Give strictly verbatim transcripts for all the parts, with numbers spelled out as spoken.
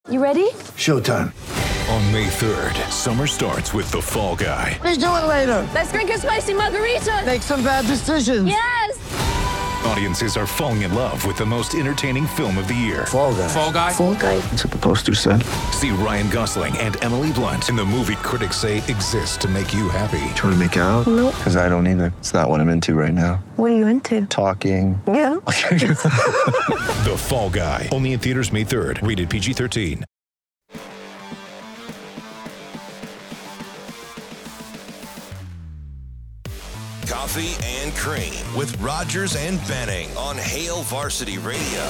You ready? Showtime. On May third, summer starts with The Fall Guy. Let's do it later. Let's drink a spicy margarita. Make some bad decisions. Yes. Audiences are falling in love with the most entertaining film of the year. Fall Guy. Fall Guy. Fall Guy. That's what the poster said. See Ryan Gosling and Emily Blunt in the movie critics say exists to make you happy. Trying to make it out? Nope. Because I don't either. It's not what I'm into right now. What are you into? Talking. Yeah. The Fall Guy. Only in theaters May third. Rated P G thirteen. Coffee and Cream with Rogers and Benning on Hail Varsity Radio.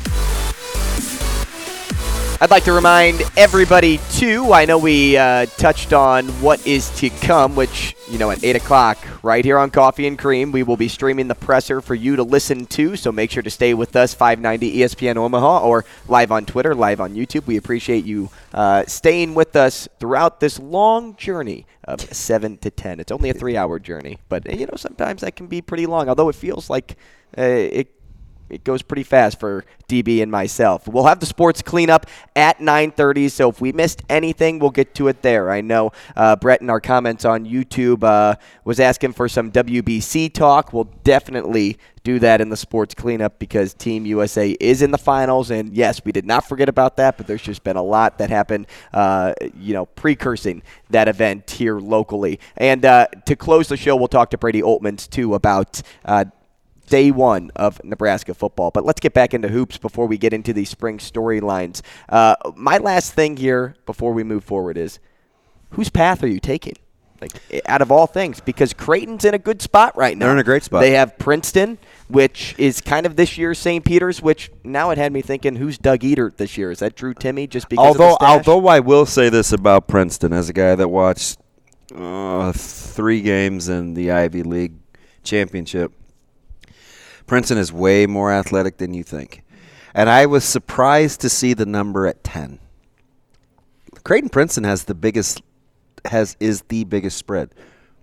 I'd like to remind everybody, too, I know we uh, touched on what is to come, which, you know, at eight o'clock, right here on Coffee and Cream, we will be streaming the presser for you to listen to, so make sure to stay with us, five ninety E S P N Omaha, or live on Twitter, live on YouTube. We appreciate you uh, staying with us throughout this long journey of seven to ten. It's only a three-hour journey, but, you know, sometimes that can be pretty long, although it feels like uh, it It goes pretty fast for D B and myself. We'll have the sports cleanup at nine thirty, so if we missed anything, we'll get to it there. I know uh, Brett in our comments on YouTube uh, was asking for some W B C talk. We'll definitely do that in the sports cleanup because Team U S A is in the finals, and yes, we did not forget about that, but there's just been a lot that happened, uh, you know, precursing that event here locally. And uh, to close the show, we'll talk to Brady Oltmans, too, about uh, day one of Nebraska football. But let's get back into hoops before we get into these spring storylines. Uh, my last thing here before we move forward is, whose path are you taking? Like, out of all things, because Creighton's in a good spot right now. They're in a great spot. They have Princeton, which is kind of this year's Saint Peter's, which now it had me thinking, who's Doug Edert this year? Is that Drew Timme just because although, of the stash? Although I will say this about Princeton, as a guy that watched uh, three games in the Ivy League championship, Princeton is way more athletic than you think. And I was surprised to see the number at ten. Creighton Princeton has the biggest has is the biggest spread.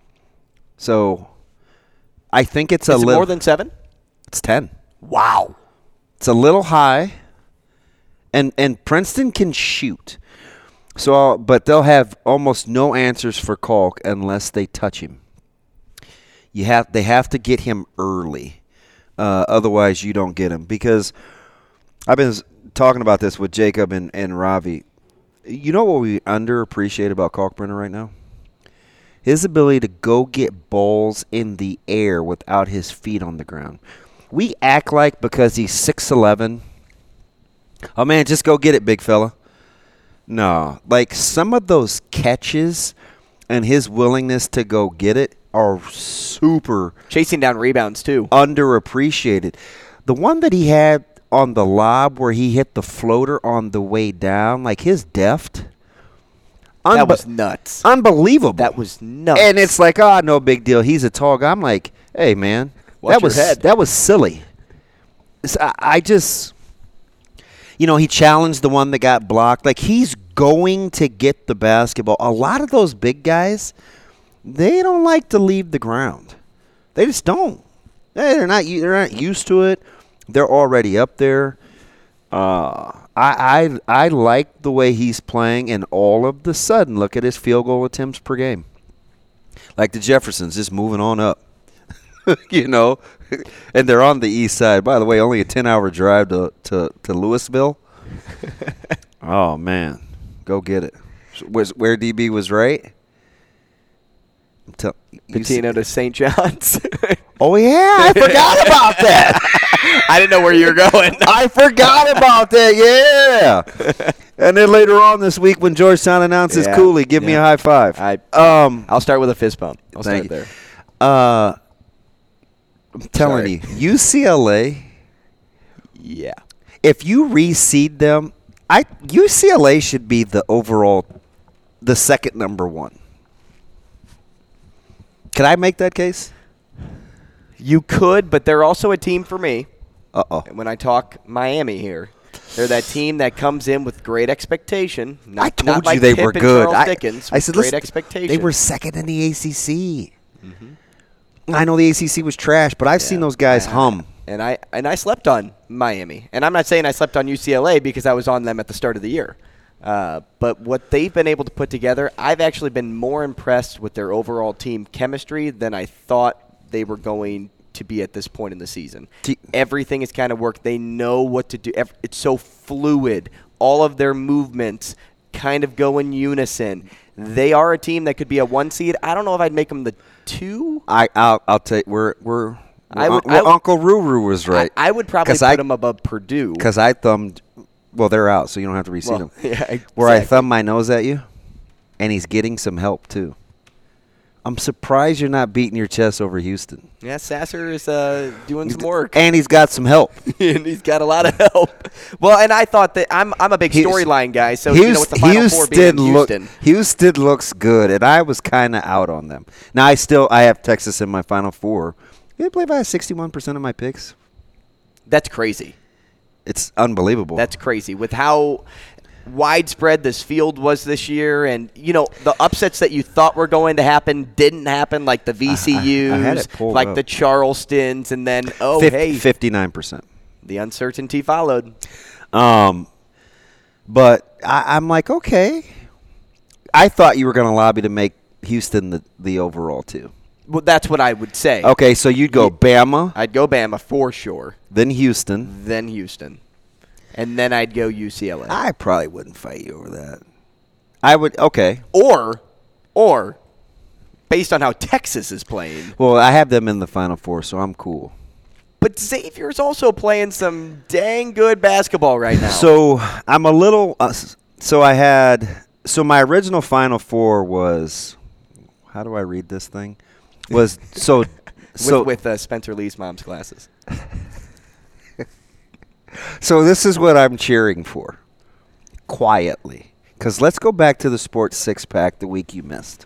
So I think it's is a it little more than seven? It's ten. Wow. It's a little high. And and Princeton can shoot. So but they'll have almost no answers for Kalk unless they touch him. You have they have to get him early. Uh, otherwise, you don't get him. Because I've been talking about this with Jacob and, and Ravi. You know what we underappreciate about Kalkbrenner right now? His ability to go get balls in the air without his feet on the ground. We act like because he's six eleven, oh, man, just go get it, big fella. No. Like, some of those catches and his willingness to go get it are super chasing down rebounds too. Underappreciated. The one that he had on the lob where he hit the floater on the way down, like his deft. Unbe- that was nuts. Unbelievable. That was nuts. And it's like, oh, no big deal. He's a tall guy. I'm like, hey man, Watch that was your head. that was silly. I, I just, you know, he challenged the one that got blocked. Like, he's going to get the basketball. A lot of those big guys, they don't like to leave the ground. They just don't. They're not. They're not used to it. They're already up there. Uh, I, I I like the way he's playing, and all of the sudden, look at his field goal attempts per game. Like the Jeffersons, just moving on up. You know, and they're on the east side. By the way, only a ten-hour drive to to, to Louisville. Oh man, go get it. Was where D B was right. Tell, Patino to Saint John's. Oh, yeah. I forgot about that. I didn't know where you were going. I forgot about that. Yeah. And then later on this week when Georgetown announces yeah, Cooley, give yeah. me a high five. I, um, I'll start with a fist bump. I'll thank start you. there. Uh, I'm telling Sorry. you, U C L A, yeah. if you reseed them, I U C L A should be the overall, the second number one. Can I make that case? You could, but they're also a team for me. Uh-oh. When I talk Miami here, they're that team that comes in with great expectation. Not, I told not you like they Pip were and good. Charles I, Dickens, I said, great listen, expectation. they were second in the A C C. Mm-hmm. I know the A C C was trash, but I've yeah. seen those guys yeah. hum. And I and I slept on Miami. And I'm not saying I slept on U C L A because I was on them at the start of the year. Uh, but what they've been able to put together, I've actually been more impressed with their overall team chemistry than I thought they were going to be at this point in the season. T- Everything has kind of worked. They know what to do. It's so fluid. All of their movements kind of go in unison. They are a team that could be a one seed. I don't know if I'd make them the two. I I'll, I'll take we're we're. we're I would, un- I would, Uncle Ruru was right. I, I would probably put I, them above Purdue. Because I thumbed. Well, they're out, so you don't have to reseed Well, them. yeah, exactly. Where I thumb my nose at you, and he's getting some help too. I'm surprised you're not beating your chest over Houston. Yeah, Sasser is uh, doing some work. And he's got some help. And he's got a lot of help. Well, and I thought that I'm I'm a big Houston- storyline guy, so you know, with the Final Four being in look, Houston. Houston looks good, and I was kind of out on them. Now, I still I have Texas in my Final Four. I believe I have sixty-one percent of my picks. That's crazy. It's unbelievable. That's crazy. With how widespread this field was this year, and, you know, the upsets that you thought were going to happen didn't happen, like the V C Us, I- I had it pulled like up. the Charlestons, and then, oh, Fif- hey, fifty-nine percent. the uncertainty followed. Um, but I, I'm like, okay. I thought you were going to lobby to make Houston the, the overall, too. Well, that's what I would say. Okay, so you'd go Bama, I'd go Bama for sure, then Houston. then Houston, and then I'd go U C L A. I probably wouldn't fight you over that. I would, okay. Or, or, based on how Texas is playing. Well, I have them in the Final Four, so I'm cool. But Xavier's also playing some dang good basketball right now. So I'm a little. Uh, so I had. So my original Final Four was. How do I read this thing? Was so. so with with uh, Spencer Lee's mom's glasses. So this is what I'm cheering for. Quietly, because let's go back to the sports six pack the week you missed.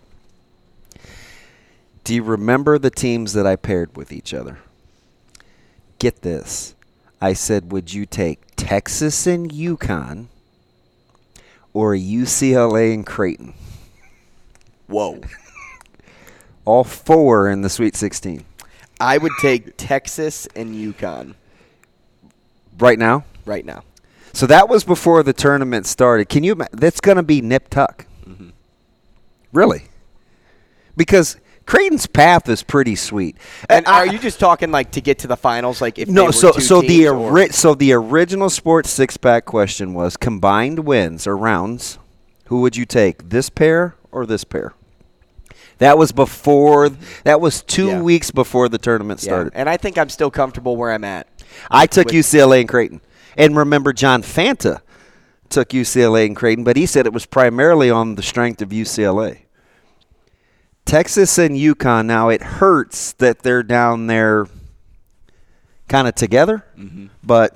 Do you remember the teams that I paired with each other? Get this. I said, would you take Texas and UConn or U C L A and Creighton? Whoa. All four in the Sweet sixteen. I would take Texas and UConn Right now? right now. So that was before the tournament started. Can you? ima- That's going to be nip tuck. Mm-hmm. Really? Because Creighton's path is pretty sweet. And I- are you just talking like to get to the finals? Like if they No, were so two so the teams, or- ori- so the original sports six pack question was combined wins or rounds. Who would you take, this pair or this pair? That was before. That was two Yeah. weeks before the tournament Yeah, started. and I think I'm still comfortable where I'm at. I took with- U C L A and Creighton, and remember John Fanta took U C L A and Creighton, but he said it was primarily on the strength of U C L A. Texas and UConn. Now it hurts that they're down there, kind of together, Mm-hmm. but.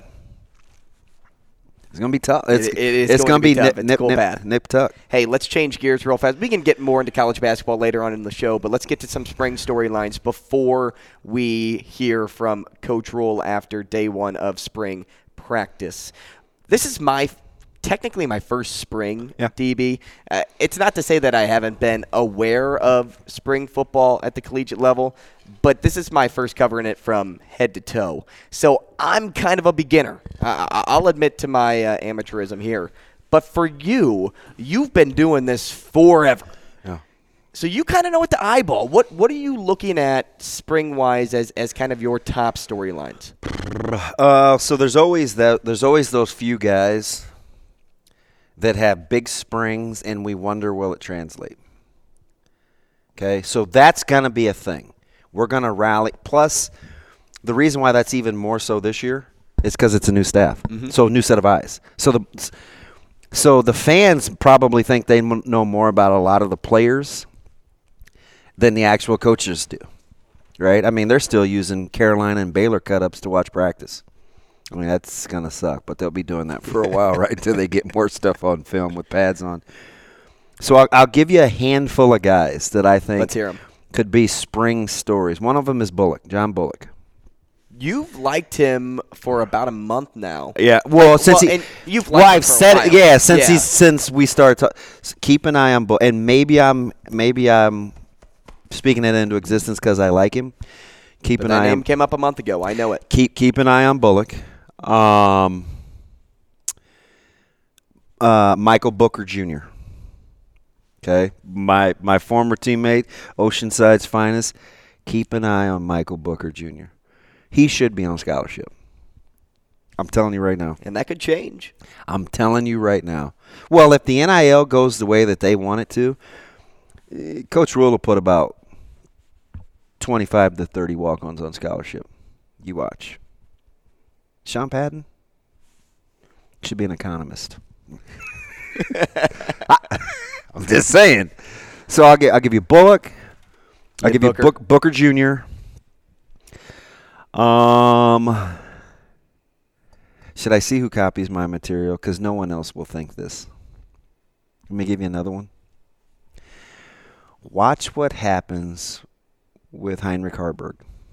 It's gonna be tough. It's, It- it is it's going gonna to be be tough. nip, It's nip, cool nip, path. nip tuck. Hey, let's change gears real fast. We can get more into college basketball later on in the show, but let's get to some spring storylines before we hear from Coach Rule after day one of spring practice. This is my technically my first spring, Yeah. D B. Uh, it's not to say that I haven't been aware of spring football at the collegiate level, but this is my first covering it from head to toe. So I'm kind of a beginner. I- I- I'll admit to my uh, amateurism here. But for you, you've been doing this forever. Yeah. So you kind of know what to eyeball. What What are you looking at spring-wise as, as kind of your top storylines? Uh, so there's always that. There's always those few guys that have big springs, and we wonder, will it translate? Okay, so that's gonna be a thing. We're gonna rally. Plus, the reason why that's even more so this year is because it's a new staff, so a new set of eyes. So the so the fans probably think they m- know more about a lot of the players than the actual coaches do, right? I mean, they're still using Carolina and Baylor cut-ups to watch practice. I mean, that's going to suck, but they'll be doing that for a while, right, until they get more stuff on film with pads on. So I'll, I'll give you a handful of guys that I think Let's hear 'em. could be spring stories. One of them is Bullock, John Bullock. You've liked him for about a month now. Yeah, well, Like, since well, he, and you've well, liked him I've for a said while. it. Yeah, since Yeah. he's since we started. Ta- s- keep an eye on Bullock, and maybe I'm maybe I'm speaking it into existence because I like him. Keep But an that eye name on came up a month ago. I know it. keep keep an eye on Bullock. Um, uh, Michael Booker Junior Okay, my my former teammate, Oceanside's finest. Keep an eye on Michael Booker Junior He should be on scholarship. I'm telling you right now. And that could change. I'm telling you right now. Well, if the N I L goes the way that they want it to, Coach Rule will put about twenty-five to thirty walk-ons on scholarship. You watch. Sean Patton should be an economist. I'm just saying. So I'll, get, I'll give you Bullock. I'll And give Booker. you Book, Booker Junior Um, should I see who copies my material? Because no one else will think this. Let me give you another one. Watch what happens with Heinrich Harburg.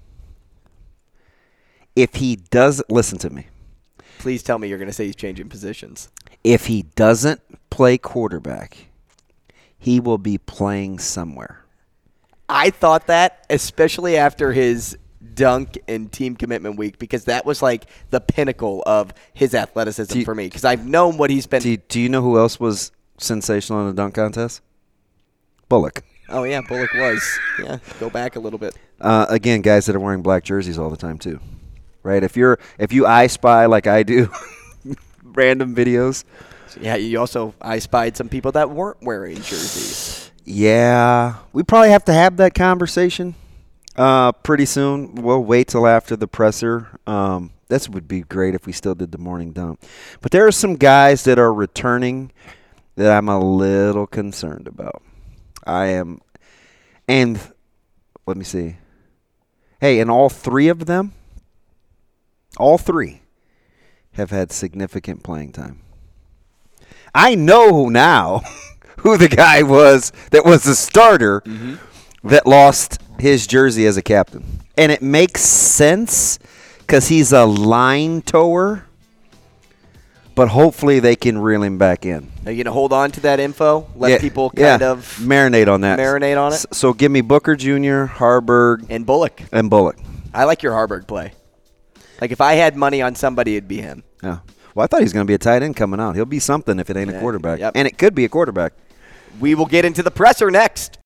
If he does, listen to me. Please tell me you're going to say he's changing positions. If he doesn't play quarterback, he will be playing somewhere. I thought that, especially after his dunk and team commitment week, because that was like the pinnacle of his athleticism Do you- for me. Because I've known what he's been. Do you, do you know who else was sensational in the dunk contest? Bullock. Oh yeah, Bullock was. Yeah, go back a little bit. Uh, again, guys that are wearing black jerseys all the time too, right? If you're if you I spy like I do, random videos. Yeah, you also I spied some people that weren't wearing jerseys. Yeah, we probably have to have that conversation uh, pretty soon. We'll wait till after the presser. Um, this would be great if we still did the morning dump. But there are some guys that are returning that I'm a little concerned about. I am, and let me see. Hey, and all three of them, all three have had significant playing time. I know now who the guy was that was the starter mm-hmm. that lost his jersey as a captain. And it makes sense because he's a line tower, but hopefully they can reel him back in. Are you going to hold on to that info? Let yeah, people kind yeah. of marinate on that. Marinate on it? So, so give me Booker Junior, Harburg, and Bullock. And Bullock. I like your Harburg play. Like if I had money on somebody, it'd be him. Yeah. Well, I thought he was going to be a tight end coming out. He'll be something if it ain't Yeah, a quarterback. yep. And it could be a quarterback. We will get into the presser next.